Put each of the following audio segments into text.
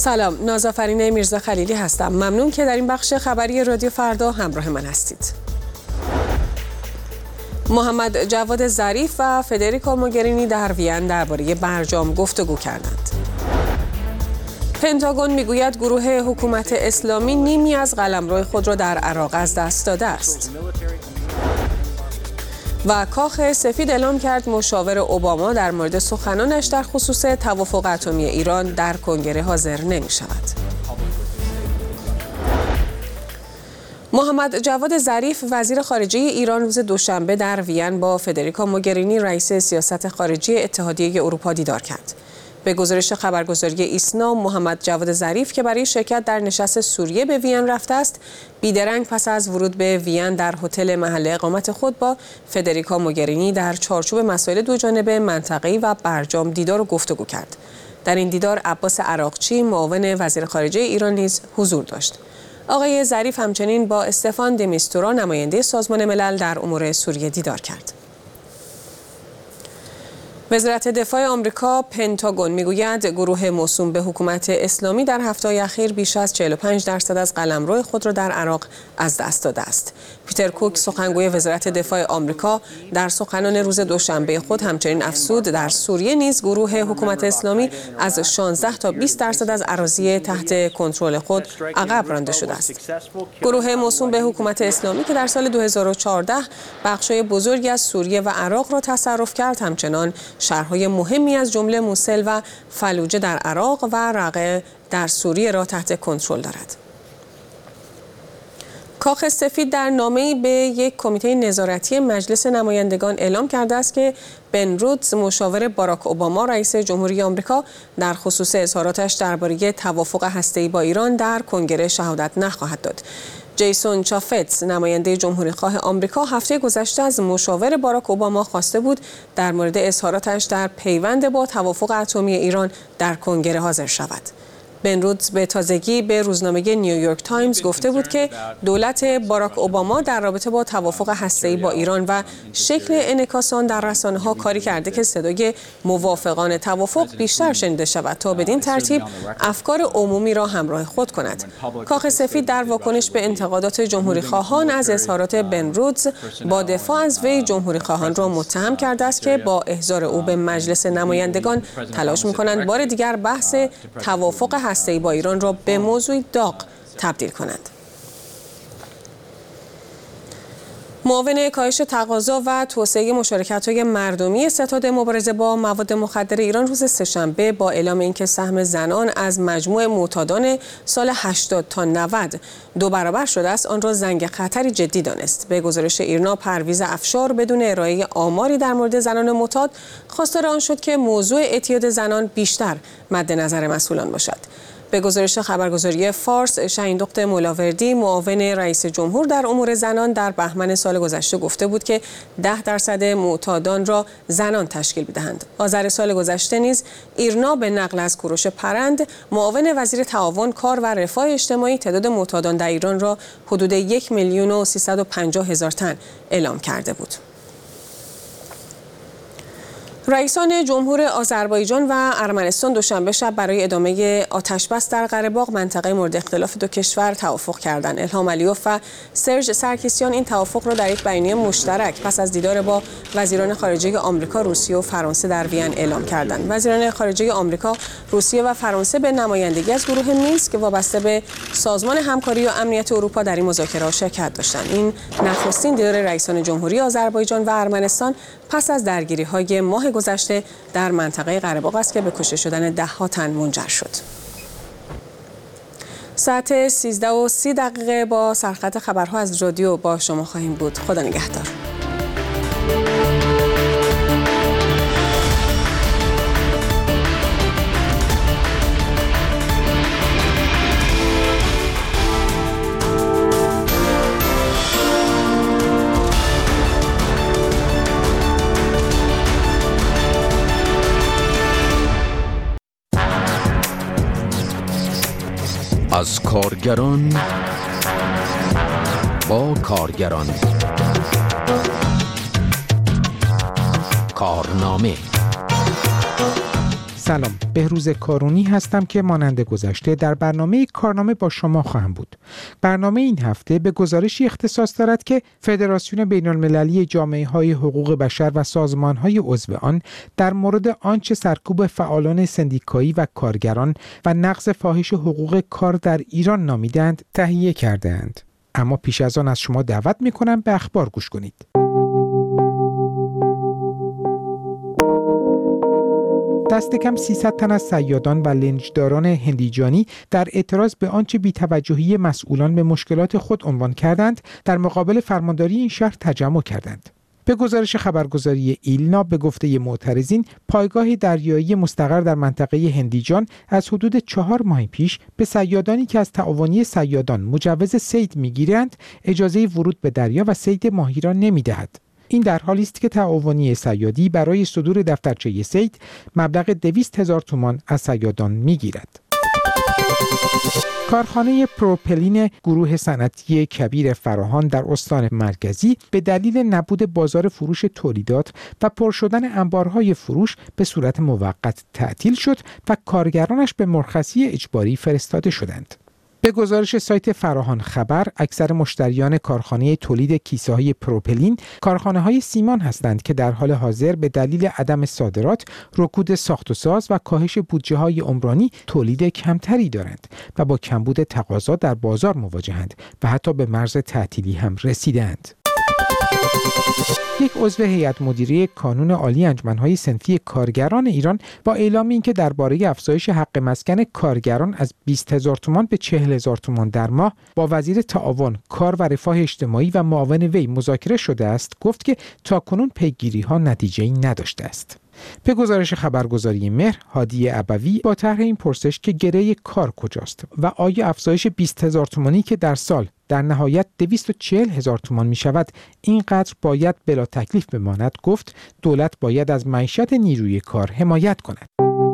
سلام، نازآفرین میرزا خلیلی هستم. ممنون که در این بخش خبری رادیو فردا همراه من هستید. محمد جواد ظریف و فدریکا موگرینی در وین درباره برجام گفتگو کردند. پنتاگون میگوید گروه حکومت اسلامی نیمی از قلمرو خود را در عراق از دست داده است. و کاخ سفید اعلام کرد مشاور اوباما در مورد سخنانش در خصوص توافق اتمی ایران در کنگره حاضر نمی شود. محمد جواد ظریف وزیر خارجه ایران روز دوشنبه در وین با فدریکا موگرینی رئیس سیاست خارجی اتحادیه اروپا دیدار کرد. به گزارش خبرگزاری ایسنا، محمد جواد ظریف که برای شرکت در نشست سوریه به وین رفته است، بیدرنگ پس از ورود به وین در هتل محل اقامت خود با فدریکا موگرینی در چارچوب مسائل دوجانبه منطقه‌ای و برجام دیدار و گفتگو کرد. در این دیدار عباس عراقچی معاون وزیر خارجه ایران نیز حضور داشت. آقای ظریف همچنین با استفان د میستورا نماینده سازمان ملل در امور سوریه دیدار کرد. وزارت دفاع آمریکا پنتاگون میگوید گروه موسوم به حکومت اسلامی در هفته‌های اخیر بیش از 45% از قلمرو خود را در عراق از دست داده است. پیتر کوک سخنگوی وزارت دفاع آمریکا در سخنان روز دوشنبه خود همچنین افزود در سوریه نیز گروه حکومت اسلامی از 16 تا 20% از اراضی تحت کنترل خود عقب رانده شده است. گروه موسوم به حکومت اسلامی که در سال 2014 بخشای بزرگی از سوریه و عراق را تصرف کرد، همچنان شهرهای مهمی از جمله موسل و فلوجه در عراق و رقه در سوریه را تحت کنترل دارد. کاخ سفید در نامه‌ای به یک کمیته نظارتی مجلس نمایندگان اعلام کرده است که بن رودز مشاور باراک اوباما رئیس جمهوری آمریکا در خصوص اظهاراتش درباره توافق هسته‌ای با ایران در کنگره شهادت نخواهد داد. جیسون چافتس نماینده جمهوریخواه آمریکا هفته گذشته از مشاور باراک اوباما خواسته بود در مورد اظهاراتش در پیوند با توافق اتمی ایران در کنگره حاضر شود. بن رودز به تازگی به روزنامه نیویورک تایمز گفته بود که دولت باراک اوباما در رابطه با توافق هسته‌ای با ایران و شکل انعکاس آن در رسانه‌ها کاری کرده که صدای موافقان توافق بیشتر شنیده شود تا بدین ترتیب افکار عمومی را همراه خود کند. کاخ سفید در واکنش به انتقادات جمهوریخواهان از اظهارات بن رودز با دفاع از وی جمهوریخواهان را متهم کرده است که با احضار او به مجلس نمایندگان تلاش می‌کنند بار دیگر بحث توافق هسته‌ای با ایران را به موضوع داغ تبدیل کنند. معاون کاهش تقاضا و توسعه مشارکت‌های مردمی ستاد مبارزه با مواد مخدر ایران روز سه‌شنبه با اعلام اینکه سهم زنان از مجموع معتادان سال 80 تا 90 دو برابر شده است، آن را زنگ خطری جدی دانست. به گزارش ایرنا، پرویز افشار بدون ارائه آماری در مورد زنان معتاد خواستار آن شد که موضوع اعتیاد زنان بیشتر مد نظر مسئولان باشد. به گزارش خبرگزاری فارس، شهیندخت مولاوردی معاون رئیس جمهور در امور زنان در بهمن سال گذشته گفته بود که 10% معتادان را زنان تشکیل می‌دهند. آذر سال گذشته نیز ایرنا به نقل از کوروش پرند معاون وزیر تعاون، کار و رفاه اجتماعی تعداد معتادان در ایران را حدود 1,350,000 تن اعلام کرده بود. رئیسان جمهور آذربایجان و ارمنستان دوشنبه شب برای ادامه آتشبس در قره باغ، منطقه مورد اختلاف دو کشور، توافق کردند. الهام علیوف و سرژ سرکیسیان این توافق را در یک بیانیه مشترک پس از دیدار با وزیران خارجه آمریکا، روسیه و فرانسه در وین اعلام کردند. وزیران خارجه آمریکا، روسیه و فرانسه به نمایندگی از گروه مینسک وابسته به سازمان همکاری و امنیت اروپا در این مذاکرات شرکت داشتند. این نخستین دیدار رئیسان جمهوری آذربایجان و ارمنستان پس از درگیری‌های ماه گذشته در منطقه قره باغ است که به کشته شدن 10 تن منجر شد. ساعت 13:30 با سرخط خبرها از رادیو با شما خواهیم بود. خدا نگهدار. از کارگران با کارگران، کارنامه سلام، بهروز کارونی هستم که مانند گذشته در برنامه کارنامه با شما خواهم بود. برنامه این هفته به گزارشی اختصاص دارد که فدراسیون بین‌المللی جامعه‌های حقوق بشر و سازمان‌های عضو آن در مورد آنچه سرکوب فعالان سندیکایی و کارگران و نقض فاحش حقوق کار در ایران نامیدند تهیه کرده‌اند. اما پیش از آن از شما دعوت می‌کنم به اخبار گوش کنید. دست کم 300 تن از صیادان و لنجداران هندیجانی در اعتراض به آنچه بی‌توجهی مسئولان به مشکلات خود عنوان کردند، در مقابل فرمانداری این شهر تجمع کردند. به گزارش خبرگزاری ایلنا به گفته معترضین، پایگاه دریایی مستقر در منطقه هندیجان از حدود 4 ماه پیش به صیادانی که از تعاونی صیادان مجوز صید می‌گیرند، اجازه ورود به دریا و صید ماهی را نمی‌دهد. این در حالی است که تعاونی صیادی برای صدور دفترچه صید مبلغ 200,000 تومان از صیادان می‌گیرد. کارخانه پروپلین گروه صنعتی کبیر فراهان در استان مرکزی به دلیل نبود بازار فروش تولیدات و پر شدن انبارهای فروش به صورت موقت تعطیل شد و کارگرانش به مرخصی اجباری فرستاده شدند. به گزارش سایت فراهان خبر، اکثر مشتریان کارخانه تولید کیسه‌های پروپلین کارخانه‌های سیمان هستند که در حال حاضر به دلیل عدم صادرات، رکود ساخت و ساز و کاهش بودجه‌های عمرانی تولید کمتری دارند و با کمبود تقاضا در بازار مواجهند و حتی به مرز تعطیلی هم رسیدند. یک عضو هیئت مدیره کانون عالی انجمن‌های صنفی کارگران ایران با اعلام اینکه درباره افزایش حق مسکن کارگران از 20,000 تومان به 40,000 تومان در ماه با وزیر تعاون، کار و رفاه اجتماعی و معاون وی مذاکره شده است، گفت که تاکنون پیگیری‌ها نتیجه‌ای نداشته است. به گزارش خبرگزاری مهر، هادی ابوی با طرح این پرسش که گره کار کجاست و آیا افزایش 20,000 تومانی که در سال در نهایت 240,000 تومان می شود اینقدر باید بلا تکلیف بماند، گفت دولت باید از معیشت نیروی کار حمایت کند.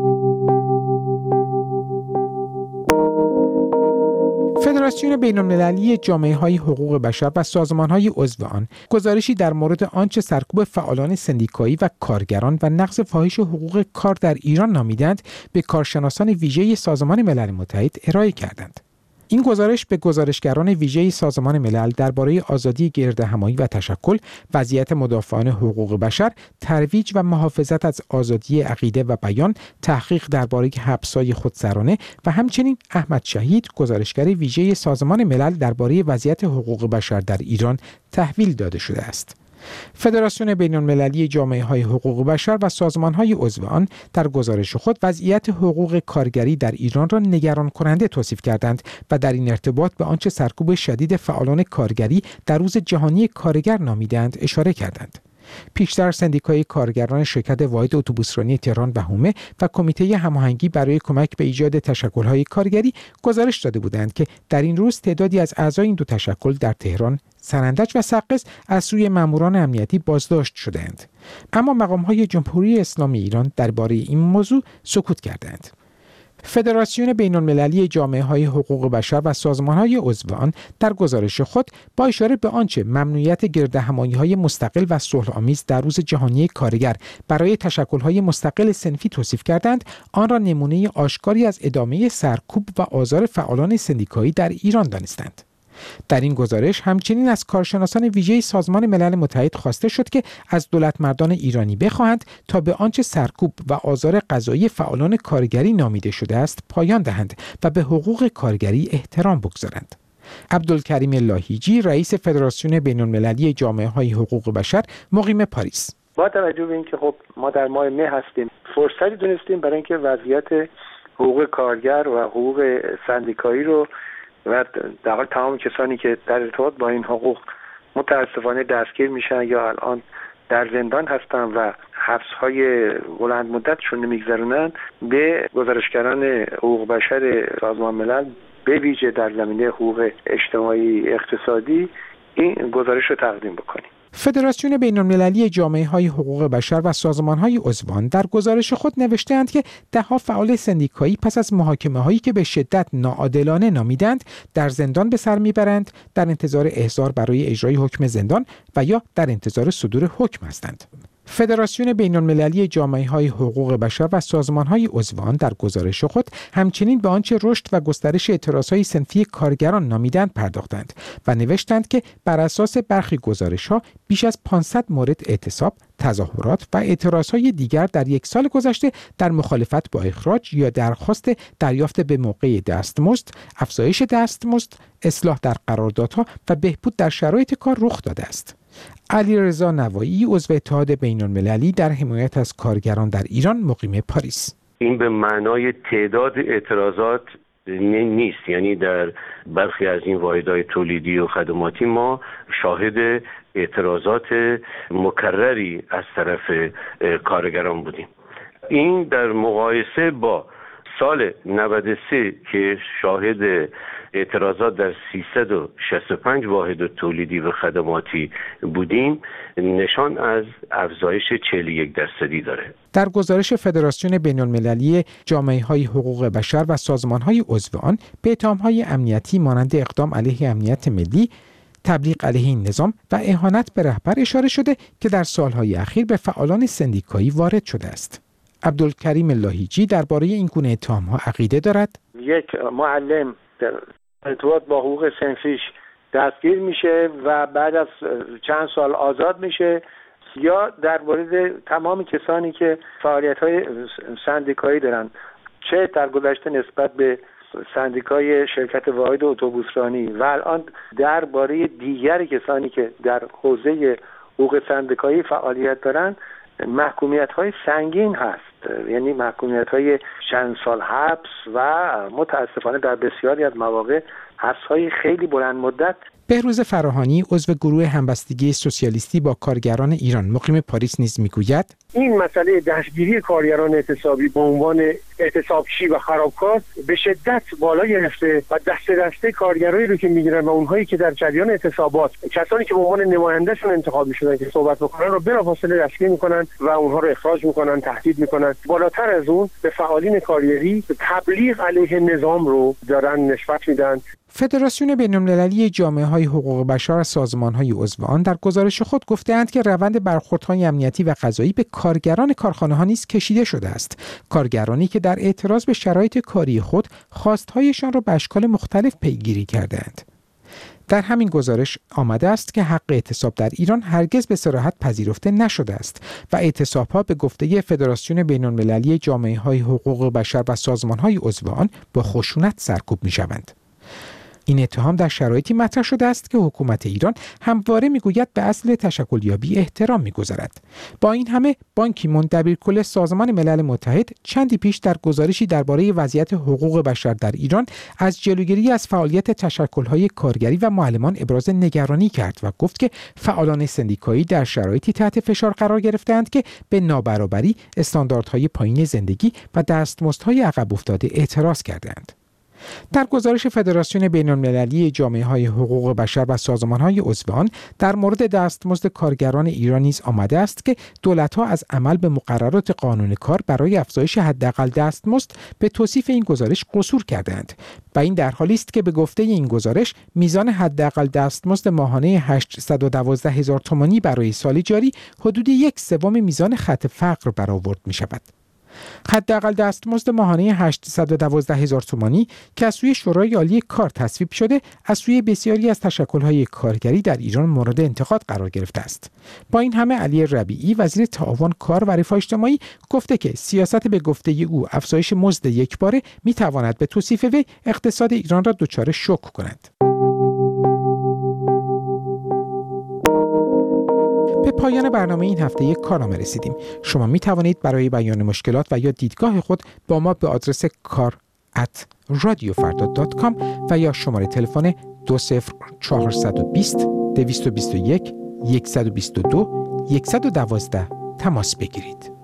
فدراسیون بین‌المللی جامعه‌های حقوق بشر و سازمان‌های عضو آن گزارشی در مورد آنچه سرکوب فعالان سندیکایی و کارگران و نقض فاحش حقوق کار در ایران نامیدند به کارشناسان ویژه سازمان ملل متحد ارائه کردند. این گزارش به گزارشگران ویژه سازمان ملل درباره آزادی گردهمایی و تشکل، وضعیت مدافعان حقوق بشر، ترویج و محافظت از آزادی عقیده و بیان، تحقیق درباره حبس‌های خودسرانه و همچنین احمد شهید، گزارشگر ویژه سازمان ملل درباره وضعیت حقوق بشر در ایران تحویل داده شده است. فدراسیون بین‌المللی جامعه‌های حقوق بشر و سازمان‌های عضو آن در گزارش خود وضعیت حقوق کارگری در ایران را نگران کننده توصیف کردند و در این ارتباط به آنچه سرکوب شدید فعالان کارگری در روز جهانی کارگر نامیدند اشاره کردند. پیشتر سندیکای کارگران شرکت واحد اتوبوسرانی تهران و حومه و کمیته هماهنگی برای کمک به ایجاد تشکل‌های کارگری گزارش داده بودند که در این روز تعدادی از اعضای این دو تشکل در تهران، سنندج و سقز از سوی ماموران امنیتی بازداشت شدند. اما مقام‌های جمهوری اسلامی ایران درباره این موضوع سکوت کردند. فدراسیون بین‌المللی جامعه‌های حقوق بشر و سازمان‌های عضو آن در گزارش خود با اشاره به آنچه ممنوعیت گردهمایی‌های مستقل و صلح‌آمیز در روز جهانی کارگر برای تشکل‌های مستقل صنفی توصیف کردند، آن را نمونه آشکاری از ادامه سرکوب و آزار فعالان سندیکایی در ایران دانستند. در این گزارش همچنین از کارشناسان ویژه سازمان ملل متحد خواسته شد که از دولتمردان ایرانی بخواهند تا به آنچه سرکوب و آزار قضایی فعالان کارگری نامیده شده است پایان دهند و به حقوق کارگری احترام بگذارند. عبدالکریم لاهیجی، رئیس فدراسیون بین‌المللی جامعه‌های حقوق بشر مقیم پاریس: با توجه به اینکه خب ما در ماه مه هستیم، فرصتی دونستیم برای اینکه وضعیت حقوق کارگر و حقوق سندیکایی رو و در حال تمام کسانی که در ارتباط با این حقوق متاسفانه دستگیر میشن یا الان در زندان هستن و حبس‌های بلند مدتشون نمیگذرونن، به گزارشگران حقوق بشر سازمان ملل به ویژه در زمینه حقوق اجتماعی اقتصادی این گزارش رو تقدیم بکنیم. فدراسیون بین‌المللی جامعه‌های حقوق بشر و سازمان‌های عضو آن در گزارش خود نوشته‌اند که ده‌ها فعال سندیکایی پس از محاکمه‌هایی که به شدت ناعادلانه نامیدند در زندان به سر می‌برند، در انتظار احضار برای اجرای حکم زندان و یا در انتظار صدور حکم هستند. فدراسیون بین‌المللی جامعه‌های حقوق بشر و سازمان‌های عضو آن در گزارش خود همچنین به آنچه رشد و گسترش اعتراضهای صنفی کارگران نامیدند پرداختند و نوشتند که بر اساس برخی گزارش‌ها بیش از 500 مورد اعتصاب، تظاهرات و اعتراضهای دیگر در یک سال گذشته در مخالفت با اخراج یا درخواست دریافت به موقع دستمزد، افزایش دستمزد، اصلاح در قراردادها و بهبود در شرایط کار رخ داده است. علیرضا نوایی عضو اتحاد بین‌المللی در حمایت از کارگران در ایران مقیم پاریس: این به معنای تعداد اعتراضات نیست، یعنی در برخی از این واحدهای تولیدی و خدماتی ما شاهد اعتراضات مکرری از طرف کارگران بودیم. این در مقایسه با سال 93 که شاهد اعتراضات در 365 واحد تولیدی و خدماتی بودیم نشان از افزایش 41% داره. در گزارش فدراسیون بین‌المللی جامعه‌های حقوق بشر و سازمان‌های عضو آن به اتهام‌های امنیتی مانند اقدام علیه امنیت ملی، تبلیغ علیه این نظام و اهانت به رهبر اشاره شده که در سالهای اخیر به فعالان سندیکایی وارد شده است. عبدالکریم لاهیجی درباره این گونه اتهام‌ها عقیده دارد: یک معلم در ارتباط با حقوق صنفیش دستگیر میشه و بعد از چند سال آزاد میشه، یا در مورد تمام کسانی که فعالیت‌های سندیکایی دارن، چه در گذشته نسبت به سندیکای شرکت واحد اتوبوسرانی و الان درباره دیگر کسانی که در حوزه حقوق سندیکایی فعالیت دارن، محکومیت‌های سنگین هست، یعنی محکومیت‌های چند سال حبس و متاسفانه در بسیاری از مواقع حبس‌های خیلی بلند مدت. بهروز فراهانی عضو گروه همبستگی سوسیالیستی با کارگران ایران مقیم پاریس نیز میگوید: این مسئله دستگیری کارگران اعتصابی به عنوان اعتصابچی و خرابکار به شدت بالا گرفته و دسته کارگرایی رو که میگیرن و اونهایی که در جریان اعتصابات کسانی که به عنوان نمایندهشون انتخاب میشدن که صحبت بکنن رو بلافاصله دستگیر میکنن و اونها رو اخراج میکنن، تهدید میکنن. بالاتر از اون به فعالین کارگری تبلیغ علیه نظام رو دارن نسبت میدن. فدراسیون بین‌المللی جامعه‌های حقوق بشر و سازمان‌های عضو آن در گزارش خود گفته‌اند که روند برخوردهای امنیتی و قضایی به کارگران کارخانه‌ها نیز کشیده شده است. کارگرانی که در اعتراض به شرایط کاری خود خواست‌هایشان را به اشکال مختلف پیگیری کردند. در همین گزارش آمده است که حق اعتصاب در ایران هرگز به صراحت پذیرفته نشده است و اعتصاب‌ها به گفته فدراسیون بین‌المللی جامعه‌های حقوق بشر و سازمان‌های عضو آن با خشونت سرکوب می‌شوند. این اتهام در شرایطی مطرح شده است که حکومت ایران همواره میگوید به اصل تشکلیابی احترام میگذارد. با این همه بان کی مون دبیرکل سازمان ملل متحد چندی پیش در گزارشی درباره وضعیت حقوق بشر در ایران از جلوگیری از فعالیت تشکل‌های کارگری و معلمان ابراز نگرانی کرد و گفت که فعالان سندیکایی در شرایطی تحت فشار قرار گرفتند که به نابرابری، استانداردهای پایین زندگی و دستمزدهای عقب افتاده اعتراض کردند. در گزارش فدراسیون بین‌المللی جامعه‌های حقوق بشر و سازمان‌های عضو آن در مورد دستمزد کارگران ایران نیز آمده است که دولت‌ها از عمل به مقررات قانون کار برای افزایش حداقل دستمزد به توصیف این گزارش قصور کردند و این در حالی است که به گفته این گزارش میزان حداقل دستمزد ماهانه 812,000 تومانی برای سال جاری حدود 1/3 میزان خط فقر برآورد می‌شود. حداقل دستمزد ماهانه 812,000 تومانی که از سوی شورای عالی کار تصویب شده از سوی بسیاری از تشکل‌های کارگری در ایران مورد انتقاد قرار گرفته است. با این همه علی ربیعی وزیر تعاون کار و رفاه اجتماعی گفته که سیاست به گفته او افزایش مزد یکباره می‌تواند به توصیف وی اقتصاد ایران را دچار شوک کند. به پایان برنامه این هفته کارنامه رسیدیم. شما می توانید برای بیان مشکلات و یا دیدگاه خود با ما به آدرس kar@radiofarda.com و یا شماره تلفن 20420 221 122 112 تماس بگیرید.